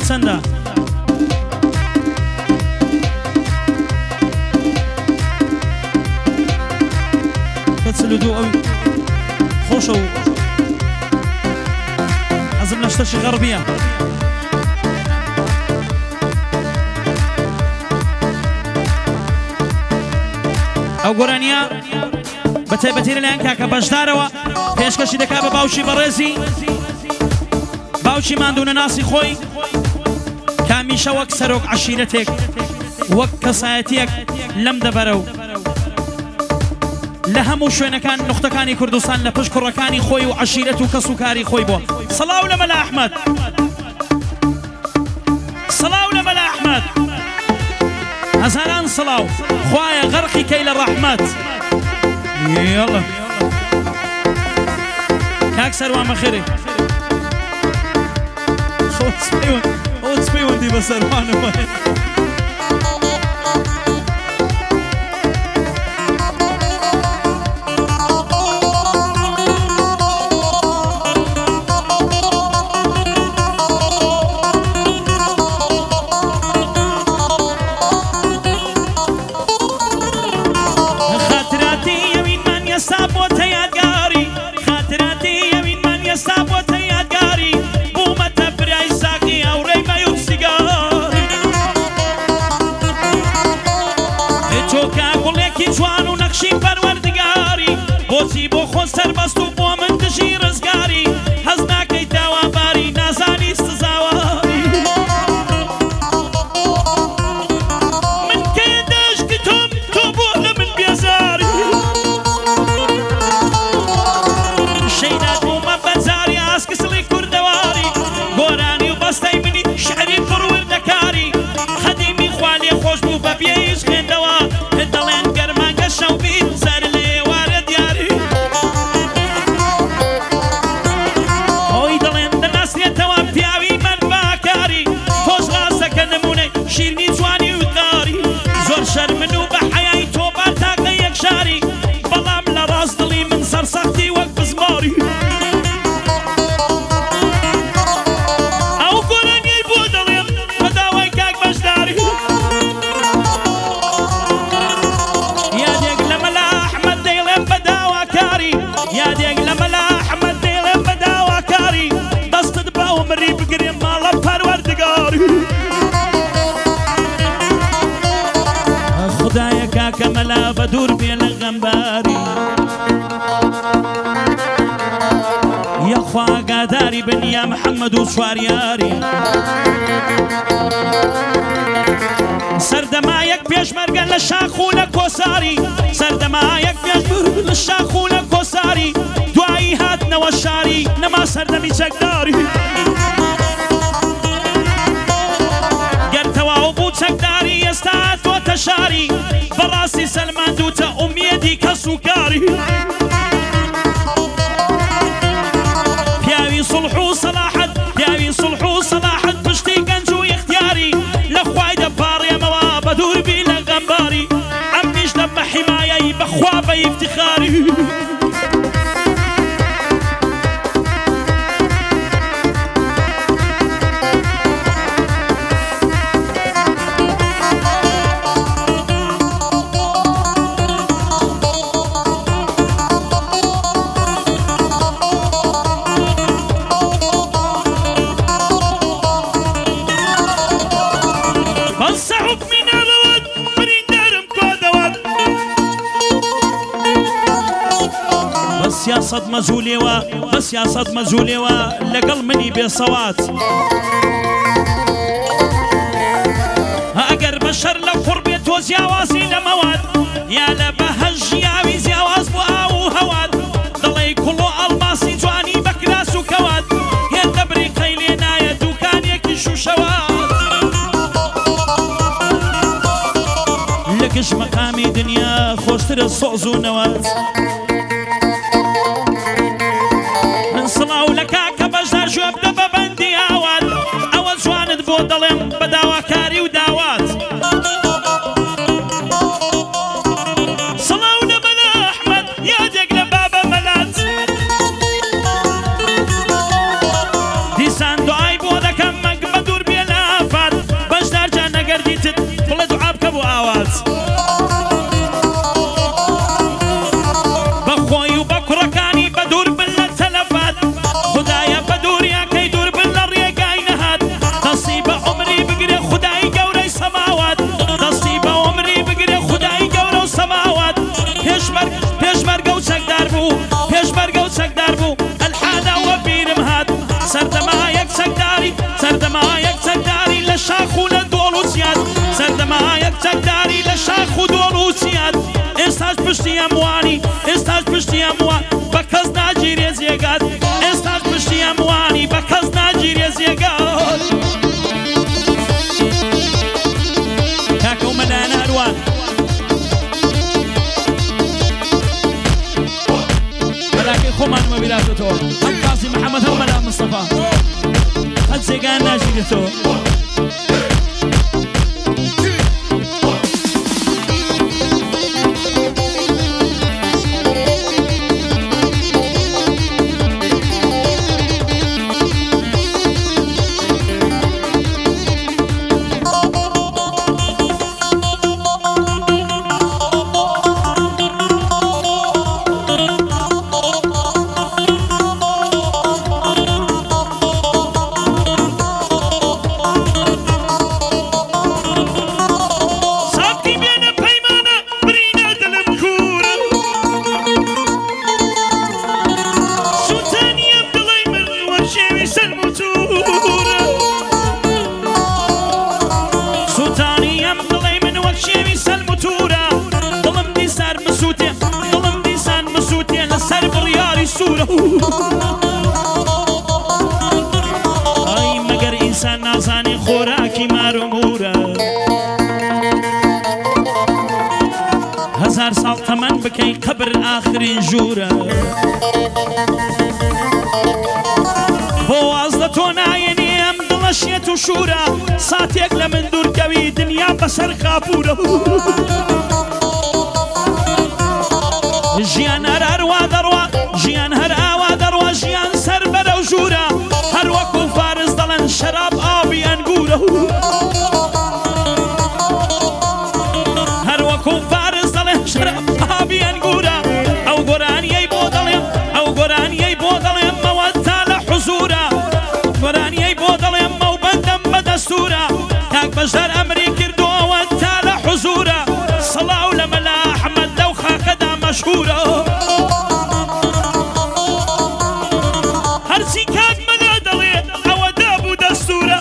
چەندە؟ کەچلودو ئەو خۆشە و ئەزم لە شتەشی غەربیە. ئەو گۆرانیە بە تایبەتی لەلایەن کاکە بەشدارەوە پێشکەشی دەکا بە باوکی بەڕێزی باوکی ماندوونە ناسی خۆی کامیشە وەک سەرۆک عەشیرەتێک وەک کەسایەتیەک لەم دەبەرە و لە هەموو شوێنەکان نوختەکانی کوردستان لە پشت کوڕەکانی خۆی و عەشیرەت و کەس و کاری خۆی بووە. سەڵاو لە مەلا ئەحمەد، سەڵاو لە مەلا ئەحمەد، هەزاران سەڵاو، خوایە غەرقی کەی لە ڕەحمەت. یاڵە کاک سەروان بەخێرێ خۆت پەیوەندی بە سەروانەوە. بۆچی بۆ خۆ سەربەست و بۆ من دژی ڕزگاری هەز ناکەی داواباری نازانی سزاواری من کەیە داشتی تۆم تۆ بۆ لە من بێزاری شەیدات بوومە بەجاری ئاسکسڵی کوردەواری گۆرانی و بەستەی منی شعری پڕوردەکاری خەدیمی خوا لێ خۆش بوو بە بێیش خوێندەوە دەڵێن گەرمانگە شەو بیر سەر شیرنی جوانی و داری زۆر شەرمن و بە حەیای تۆ بار تاقە یەکشاری بەڵام لە ڕاست دڵی من سەرسەختی وەک بزماری ئەو گۆرانیەی بۆ دەڵێم بە داوای کاک بەشداری یادێک لە مەلا ئەحمەد دەیڵێم بە داواکاری یادێک لە مەلا ئەحمەد دەیڵێم بە داواکاری دەستت بە عومری بگرێم ماڵە پەروەردگاری خدایە کاکە مەلا بە دوور بێ لە غەمباری یەخوا ئاگاداری بنیا محەممەد و سواریاری سەردەمایەک پێشمەرگە لە شاخ و لە کۆساری سەردەمایەک پێشمەرگە لە شاخ و لە کۆساری دوایی هاتنەوە شاری نەما سەردەمی چەکداری گەرتەواو بوو چەکداری ئێستا تۆتە شاری بەڕاستی سەلمان دووتە ئومێدی کەس و کاری پیاوی سڵح و سەلاحەت پیاوی سڵح و سەلاحەت پشتی گەنج و ئیختیاری لە خوای دەپاڕێمەوە بە دووربی لە غەمباری ئەمنیش دەم بە حیمایەی بەخوا بە ئیفتیخاری سیاست مەزوولێوە بە سیاست مەزوولێوە لەگەڵ منی بێسەوات ئەگەر بەشەر لە خوڕ بێت تۆ جیاوازی لە مەواد یا لە بەهەژ ژیاوی جیاواز بۆ ئاو و هەواد دەڵێ کوڵ و ئەڵماسی جوانی بە کراس و کەوات هێندە بریقەی لێ نایە دوکانێکی شوشەوات لە گشت مەقامی دنیا خۆشترە سۆز و نەوات سڵاو لە کاکە بەشدار ژۆب دە بە بەندی ئاوات ئەوە جوانت بۆ دەڵێم بە داواکاری و داوات سڵاو لە مەلا ئەحمەد یادێک لە بابە مەلات دیسان دوعای بۆ دەکەم مەنگ بە دوور بێ لە ئەگەر دیتت بڵێ دوعا بکە بۆ ئاواز بەخۆی و بە کوڕەکانی بە دوور بن لە تەلەفات خدایە بە دووریاکەی دوور بن لە ڕێگای نەهات دەستی بە عومری بگرێ خودای گەورەی سەماوات دەستی بە عومری بگرێ خودای گەورە و سەماوات پێشمەرگە و چەکدار بوو پێشمەرگە و چەکدار بوو ئەلحادەوە بیرم هات سەردەمایەک چەکداری لە شاخ و لە دۆڵ و چیات سەردەمایەک چەکداری لە شاخ و دۆڵ و چیات ئێستاش پشتی ئەموانی ئێستاش پشتی ئەموان بە کەس ناگیرێ جێگات ئێستاش پشتی ئەموانی بە کەس ناگیرێ جێگات کاکە و مەلایەن هەروان مەلاکەی خۆمانمە بیراتێتەوە هەم قاسم محەممەد هەم مەلا مستەفا هەر جێگان ناگیرێتەوە ئای مەگەر ئینسان نازانێ خۆراکی مار و مورە هەزار ساڵ تەمەن بکەی قەبر ئاخرین ژوورە بۆ واز لە تۆ نایەنێ ئەم دڵە شێت و شوورە ساتێک لە من دوورکەوی دنیا بەسەر خاپورە ژیان هەر هەروا دەڕوا ژیان هەر ئاوا دەڕوا ژیان سەر بەرەو ژوورە هەر وەکو فارس دەڵێن شەراب ئاوی ئەنگورە هەر وەکو فارس دەڵێن شەراب ئاوی ئەنگورە ئەو گۆرانیەی بۆ دەڵێم ئەو گۆرانیەی بۆ دەڵێم مەوەتا لە حوزورە گۆرانیەی بۆ دەڵێم مەو بەندەم بە دەستورە کاک بەژار ئەمری کردووەوە تا لە حوزورە سەڵاو لە مەلا ئەحمەد لەو خاکەدا مەشهورە هەرچی کاک مەلا دەڵێ ئەوە دابوو دەستورە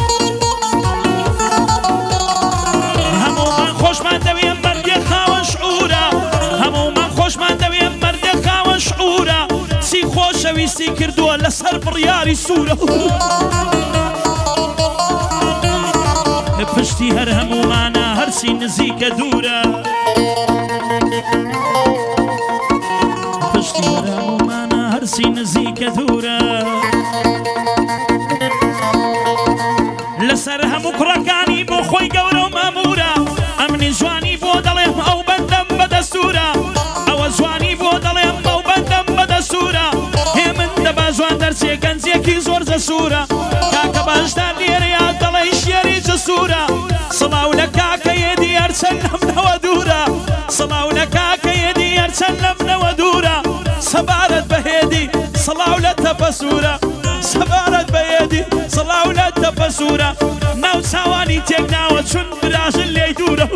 هەموومان خۆشمان دەوێ مەردێ خاوەن شعورە هەموومان خۆشمان دەوێ مەردێ خاوەن شعورە چی خۆشەویستی کردووە لەسەر بڕیاری سوورە پشتی هەر هەموومانە هەرچی نزیکە دوورە پشتی هەر هەموومانە هەرچی نزیکە دوورە لەسەر هەموو کوڕەکانی بۆ خۆی گەورە و مەمورە ئەمنی جوانی بۆ دەڵێم ئەو بەندەم بەدەستورە ئەوە جوانی بۆ دەڵێم ئەو بەندەم بەدەستورە هێ من دەبا جوان دەرچێ گەنجێکی زۆر جەسوورە کاکە باشدار لێرەیە دەڵێ شێری جەسوورە سڵاو لە کاکەیەدی هەرچەند لەمنەوە دوورە سڵاو لە کاکەیەدی هەرچەند لەمنەوە دوورە سەبارەت بەهێدی سڵاو لە تەپەسوورە سەبارەت بەهێدی سڵاو لە تەپەسوورە ناو چاوانی تێکناوە چون براژن لێی دوورە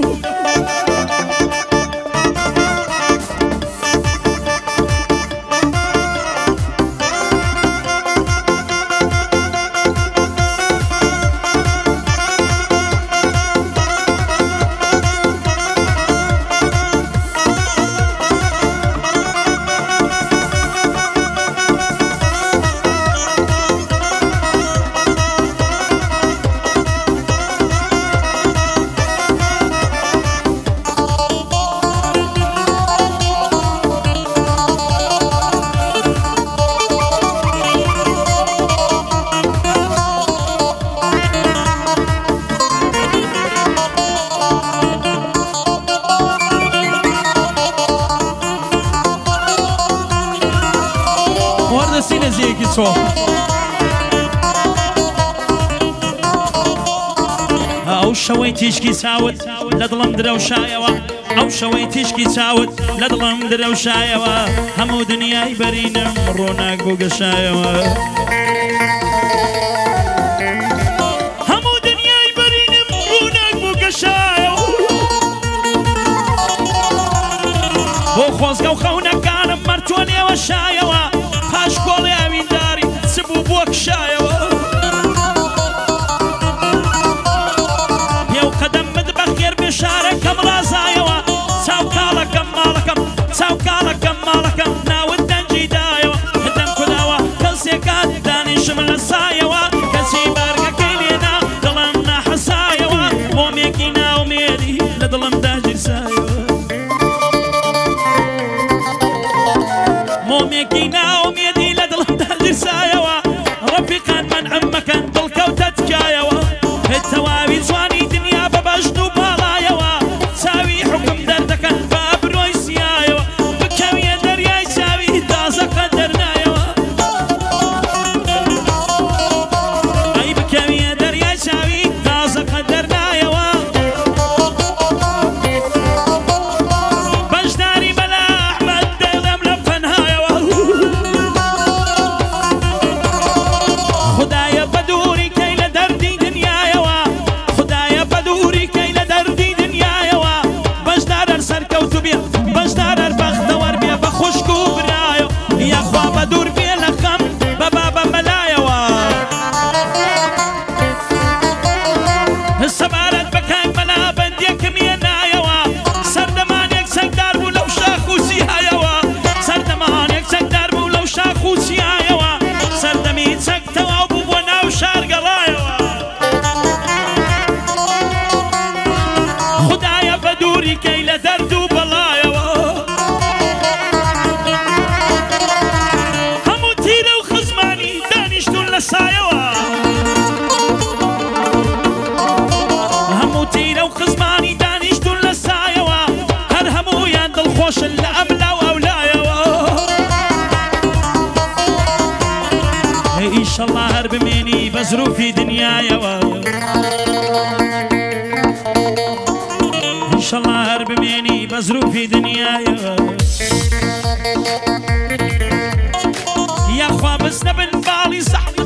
ئەو ئەو شەوەی تیشکی چاوت لە دڵم درەوشایەوە ئەو شەوەی تیشکی چاوت لە دڵم درەوشایەوە هەموو دنیای بەرینم ڕۆناک بۆ گەشایەوە هەموو دنیای بەرینم ڕۆناک بۆ گەشایەوە بۆ خۆزگە و خەونەکانم مەرتوۆنێوە شایەوە پاش کۆڵی ئاوینداری چبوو بۆ کشایەوە پێو قەدەمت بەخێر بێشارەکەم ڕازایەوە چاوکاڵەکەم ماڵەکەم چاوکاڵەکەم ماڵەکەم ناوت دەنجی دایەوە دەم کوداوە کەسێکات دانیشم لە سایەوە کەسی بارگەکەی لێنا دڵم ناحەسایەوە مۆمێکی ناومێدی لە دڵم داگیرسایەوە مۆمێکی ناومێدی لە دڵم داگیرسایەوە ڕەفیقان مەنعم مەکەن دڵکەوتە تکایەوە تەواوی جوانی دنیا بە بەشت و باڵایەوە چاوی حکم دەردەکەن بە ئەبرۆی سیایەوە بکەویە دەریای چاوی تازەقە دەرنایەوە ئەی بکەویە دەریای چاوی تازەقە دەرنایەوە بەشداری بەلا ئەحمەد دێڵێم لە پەنهایەوە خودایە بە دووری کەی لە دەردی دنیایەوە خودایە بە دووری کەی لە دەردی دنیایەوە بەشدارەر سەرکەوتو بێ بەشدارەر بەختەوەر بێ بە خوشک و برایەوە یاخوا بە دوور بێ لە خەم بە بابە مەلایەوە سەبارەت بەکای مەلا بەندێکم هێنایەوە سەردەمانێک چەکدار بوو لەو شاخ و سیایەوە سەردەمانێک چەکدار بوو لەو شاخ و سیایەوە سەردەمی چەک تەواو بوو بۆ ناو شار گەڕایەوە خودایە بە دووری کەی لە دەرد و بەڵایەوە هەموو تیرە و خزمانی دانیشتون لە سایەوە هەموو تیرە و خزمانی دانیشتون لە سایەوە هەر هەموویان دڵخۆشن لە ئەملا و ئەولایەوە ئیشەڵڵا هەر بمێنی بە زروفی دنیایەوە ئیشەڵڵا هەر بمێنی بە زروفی دنیایەوە یاخوا بس نەبن باڵی زەحمەت